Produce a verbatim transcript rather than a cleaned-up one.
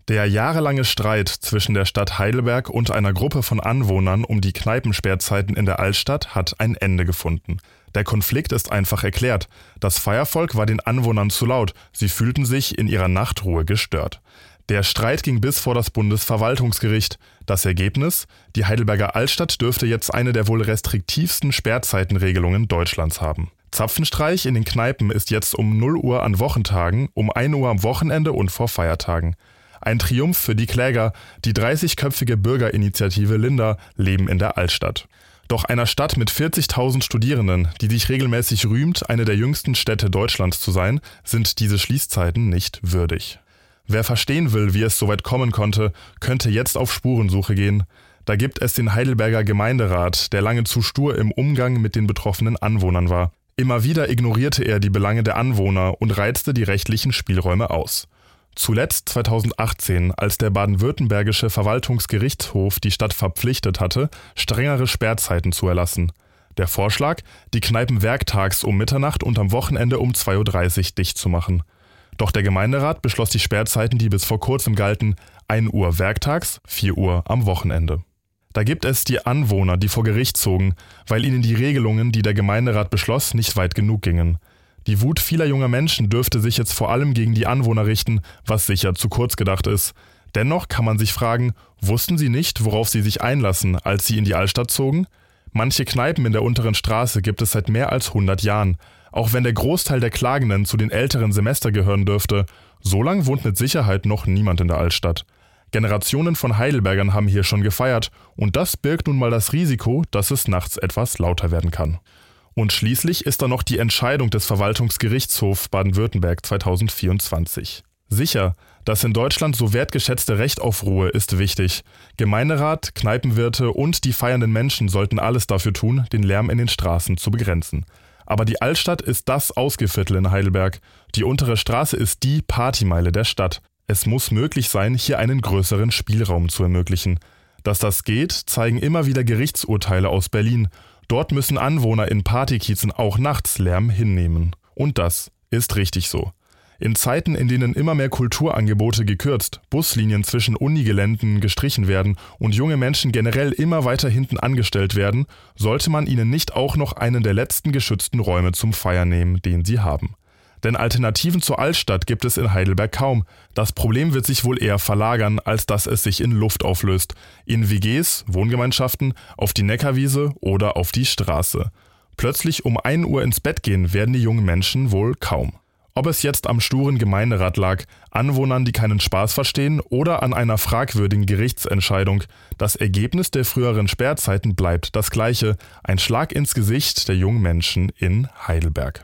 Der jahrelange Streit zwischen der Stadt Heidelberg und einer Gruppe von Anwohnern um die Kneipensperrzeiten in der Altstadt hat ein Ende gefunden. Der Konflikt ist einfach erklärt. Das Feiervolk war den Anwohnern zu laut, sie fühlten sich in ihrer Nachtruhe gestört. Der Streit ging bis vor das Bundesverwaltungsgericht. Das Ergebnis? Die Heidelberger Altstadt dürfte jetzt eine der wohl restriktivsten Sperrzeitenregelungen Deutschlands haben. Zapfenstreich in den Kneipen ist jetzt um null Uhr an Wochentagen, um ein Uhr am Wochenende und vor Feiertagen. Ein Triumph für die Kläger, die dreißigköpfige Bürgerinitiative Linda leben in der Altstadt. Doch einer Stadt mit vierzigtausend Studierenden, die sich regelmäßig rühmt, eine der jüngsten Städte Deutschlands zu sein, sind diese Schließzeiten nicht würdig. Wer verstehen will, wie es soweit kommen konnte, könnte jetzt auf Spurensuche gehen. Da gibt es den Heidelberger Gemeinderat, der lange zu stur im Umgang mit den betroffenen Anwohnern war. Immer wieder ignorierte er die Belange der Anwohner und reizte die rechtlichen Spielräume aus. Zuletzt zweitausendachtzehn, als der baden-württembergische Verwaltungsgerichtshof die Stadt verpflichtet hatte, strengere Sperrzeiten zu erlassen. Der Vorschlag, die Kneipen werktags um Mitternacht und am Wochenende um zwei Uhr dreißig dicht zu machen. Doch der Gemeinderat beschloss die Sperrzeiten, die bis vor kurzem galten, ein Uhr werktags, vier Uhr am Wochenende. Da gibt es die Anwohner, die vor Gericht zogen, weil ihnen die Regelungen, die der Gemeinderat beschloss, nicht weit genug gingen. Die Wut vieler junger Menschen dürfte sich jetzt vor allem gegen die Anwohner richten, was sicher zu kurz gedacht ist. Dennoch kann man sich fragen, wussten sie nicht, worauf sie sich einlassen, als sie in die Altstadt zogen? Manche Kneipen in der unteren Straße gibt es seit mehr als hundert Jahren. Auch wenn der Großteil der Klagenden zu den älteren Semester gehören dürfte, so lang wohnt mit Sicherheit noch niemand in der Altstadt. Generationen von Heidelbergern haben hier schon gefeiert und das birgt nun mal das Risiko, dass es nachts etwas lauter werden kann. Und schließlich ist da noch die Entscheidung des Verwaltungsgerichtshofs Baden-Württemberg zweitausendvierundzwanzig. Sicher, das in Deutschland so wertgeschätzte Recht auf Ruhe ist wichtig. Gemeinderat, Kneipenwirte und die feiernden Menschen sollten alles dafür tun, den Lärm in den Straßen zu begrenzen. Aber die Altstadt ist das Ausgehviertel in Heidelberg. Die untere Straße ist die Partymeile der Stadt. Es muss möglich sein, hier einen größeren Spielraum zu ermöglichen. Dass das geht, zeigen immer wieder Gerichtsurteile aus Berlin. Dort müssen Anwohner in Partykiezen auch nachts Lärm hinnehmen. Und das ist richtig so. In Zeiten, in denen immer mehr Kulturangebote gekürzt, Buslinien zwischen Unigeländen gestrichen werden und junge Menschen generell immer weiter hinten angestellt werden, sollte man ihnen nicht auch noch einen der letzten geschützten Räume zum Feiern nehmen, den sie haben. Denn Alternativen zur Altstadt gibt es in Heidelberg kaum. Das Problem wird sich wohl eher verlagern, als dass es sich in Luft auflöst. In W Gs, Wohngemeinschaften, auf die Neckarwiese oder auf die Straße. Plötzlich um ein Uhr ins Bett gehen werden die jungen Menschen wohl kaum. Ob es jetzt am sturen Gemeinderat lag, Anwohnern, die keinen Spaß verstehen, oder an einer fragwürdigen Gerichtsentscheidung, das Ergebnis der früheren Sperrzeiten bleibt das gleiche: ein Schlag ins Gesicht der jungen Menschen in Heidelberg.